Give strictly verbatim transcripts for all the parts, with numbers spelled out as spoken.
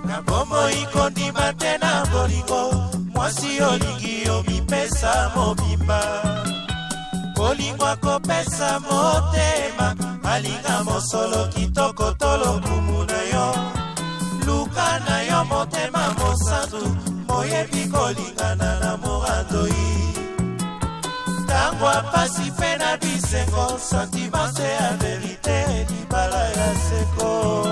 Na bomo ikondima tena bolingo mwasi olingi omipesa mobimba bolingo akopesa motema alinga mosolo kitoko tolokumu na yo luka na yo motema mosantu moyebi kolingana na morandoi tango apasi pe na bisengo sentiment se ya verite libala ya seko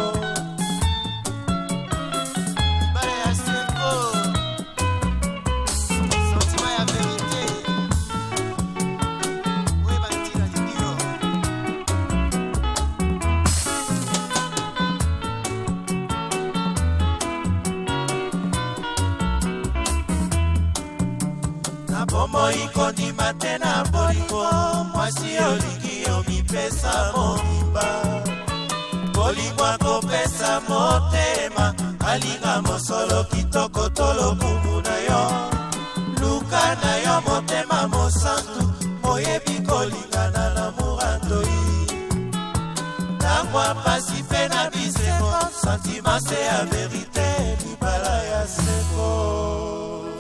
bomo ikondima tena bolingo mwasi olingi omipesa mobimba bolingo akopesa motema alinga mosolo kitoko tolokumu na yo luka na yo motema mosantu moyebi kolingana na morandoi tango apasi pe na bisengo sentiment se ya verite libala ya seko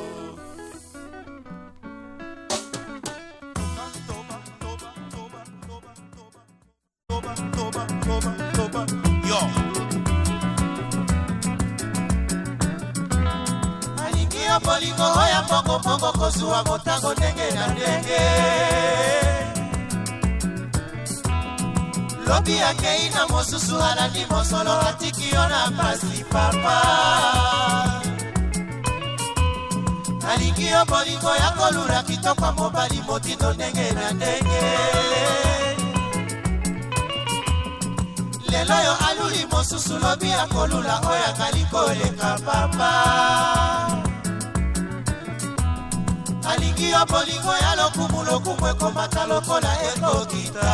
yo alingi yo bolingo oya mbongo-mbongo kozuwa motango ndenge na ndenge lobi akei na mosusu alandi mosolo atiki yo na pasi papa alingi yo bolingo ya kolula kitoko mobali motindo ndenge na ndenge lelo yo aluli mosusu lobi akolula oyo akali koleka papa alingi yo bolingo ya lokumu lokumu ekomata lokola ekokita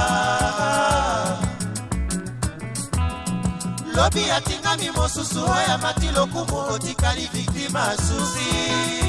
lobi atingami mosusu oyo amati lokumu otikali viktima susi